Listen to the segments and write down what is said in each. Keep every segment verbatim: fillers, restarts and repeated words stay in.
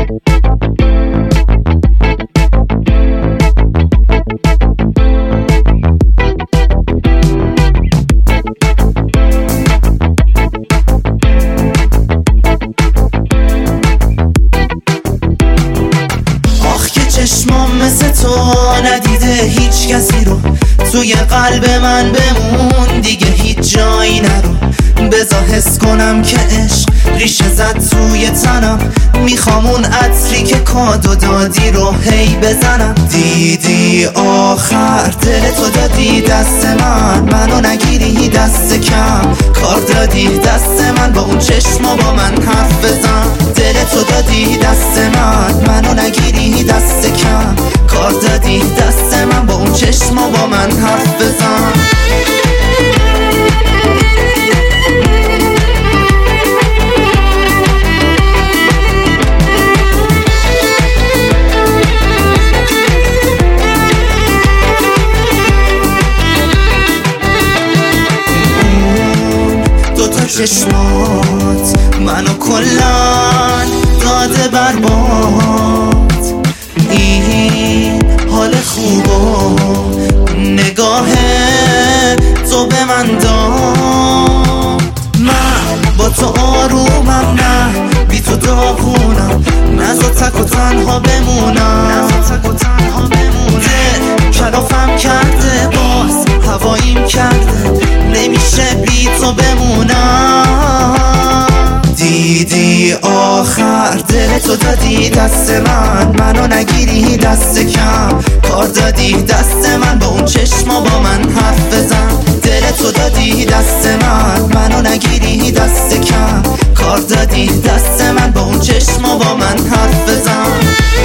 چشمام مثل تو ندیده هیچ کسی رو، توی قلب من بمون دیگه هیچ جایی نرو. بذار حس کنم که عشق ریشه زد توی تنم، میخوام اون عطری که کادو دادی رو هی بزنم. دیدی آخر دل تو دادی دست من، منو نگیری دست کم، کار دادی دست من با اون چشما با من حرف بزن. دل تو دادی دست من، منو نگیری دست کم، کار دادی دست من با اون چشما با من حرف بزن. چشمات منو کلان داده برباد، این حال خوب و نگاه تو به من داد. من با تو آرومم، نه بی تو داغونم، نزا تک و تنها بمونم. دل کلافم کرده باز هواییم کرده، نمیشه بی تو بمونم. دیدی آخر دل تو دادی دست من، منو نگیری دست کم، کار دادی دست من با اون چشما با من حرف بزن. دل تو دادی دست من، منو نگیری دست کم، کار دادی دست من با اون چشما با من حرف بزن.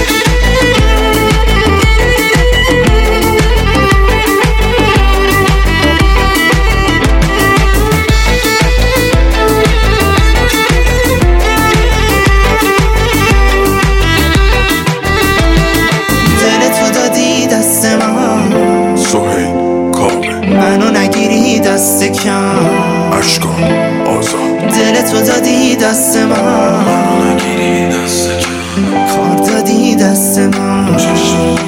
منو نگیری دست کم، عشقم آزاد. دل تو دادی دست من، منو نگیری دست کم، کار دادی دست من.